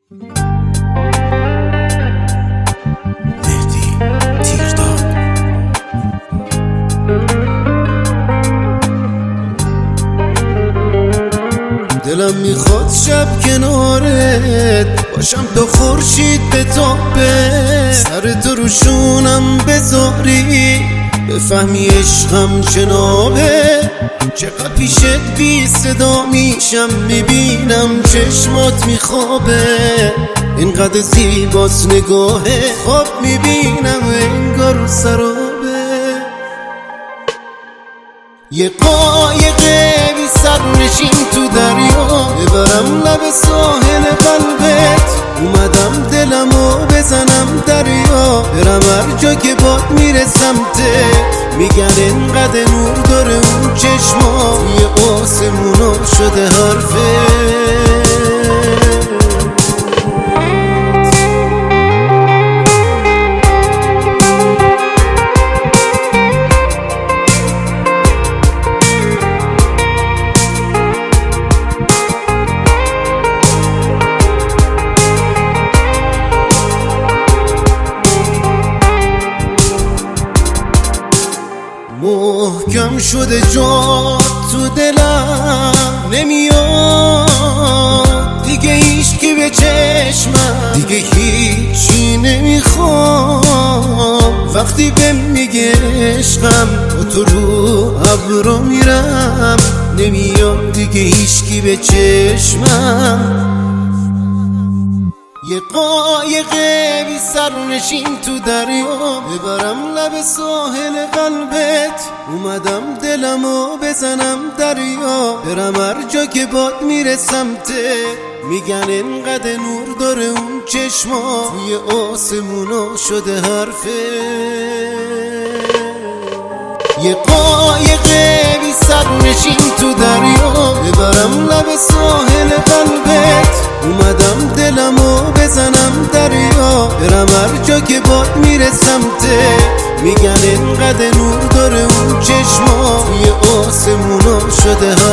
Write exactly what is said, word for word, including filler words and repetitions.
دلم میخواد شب کنارت باشم تا خورشید بتابه، سر تو رو شونم بذاری بفهمی عشقم جنابه. چقدر پیشت بی صدا میشم میبینم چشمات میخوابه، اینقدر زیباست نگاهه خواب میبینم انگار سرابه. یه قایقه بی سر نشین تو دریا ببرم لب ساحل قلبت، اومدم دلمو بزنم دریا برم هر جا که باد میره سمتت. میگن انقدر نور داره اون چشما توی آسمونا شده حرفت. محکم شده جا تو دلم نمیاد دیگه هیچ کی به چشمم، دیگه هیچی نمیخوام. وقتی بهم میگه عشقم با تو رو ابرو میرم، نمیاد دیگه هیچ کی به چشمم. یه قایقه بی سر نشین تو دریا ببرم لب ساحل قلبت، اومدم دلمو بزنم دریا برم هر جا که باد میره سمتت. میگن انقدر نور داره اون چشما توی آسمونا شده حرفت. یه قایقه بی سر نشین تو دریا ببرم لب ساحل قلبت، اومدم دلمو بزنم دریا برم هر جا که باد میره سمتت. میگن انقدر نور داره اون چشما توی آسمونا شده